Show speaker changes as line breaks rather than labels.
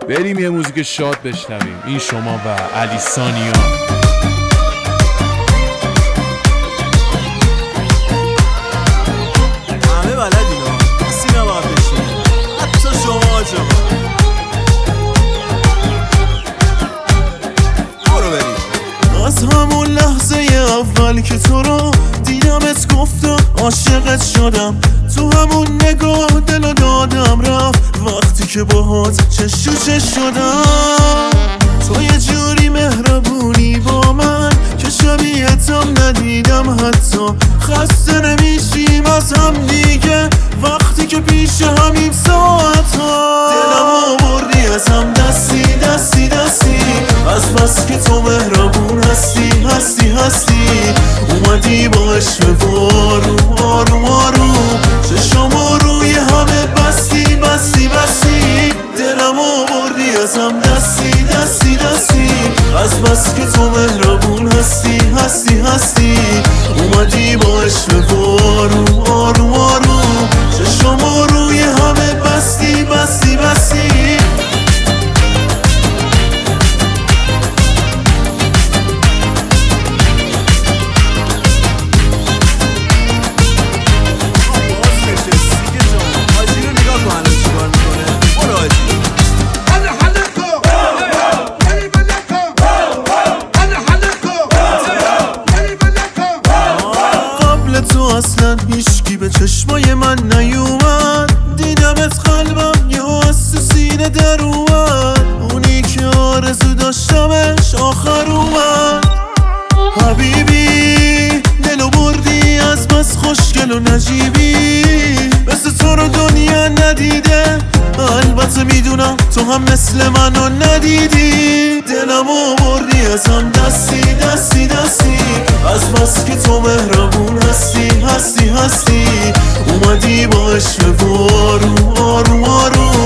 بریم یه موزیک شاد بشنویم. این شما و علی ثانیان.
همه بلدین ها، کسی نباید بشین، حتی شما آجا. برو بریم. از همون لحظه اول که تو رو دیدمت گفتم عاشقت شدم، تو همون نگاه دلو دادم رفت وقتی که باهات چش تو چش شدم. تو یه جوری مهربونی با من که شبیهتم ندیدم، حتی خسته نمیشیم از هم دیگه وقتی که پیش همیم ساعت ها. دلم آوردی از هم دستی دستی دستی، از بس که تو مهربون هستی هستی هستی. اومدی با عشق آروم آروم آروم، چشمو روی همه بستی بستی بستی. دلم آوردی از هم دستی دستی دستی، از بس که تو مهربون هستی هستی هستی. اومدی با عشق آروم آروم آروم، چشمو روی همه بستی بستی بستی. تو اصلا هیچکی به چشمای من نیومد، دیدمت قلبم یه از تو سینه در اومد. اونی که آرزو داشتمش آخر اومد. حبیبی دلو بردی از بس خوشگل و نجیبی، مثل تو رو دنیا ندیده، البته میدونم تو هم مثل منو ندیدی. دلم آوردی از هم دستی دستی دستی، از بس که تو مهربون هستی هستی هستی. اومدی با عشق آروم آروم آروم،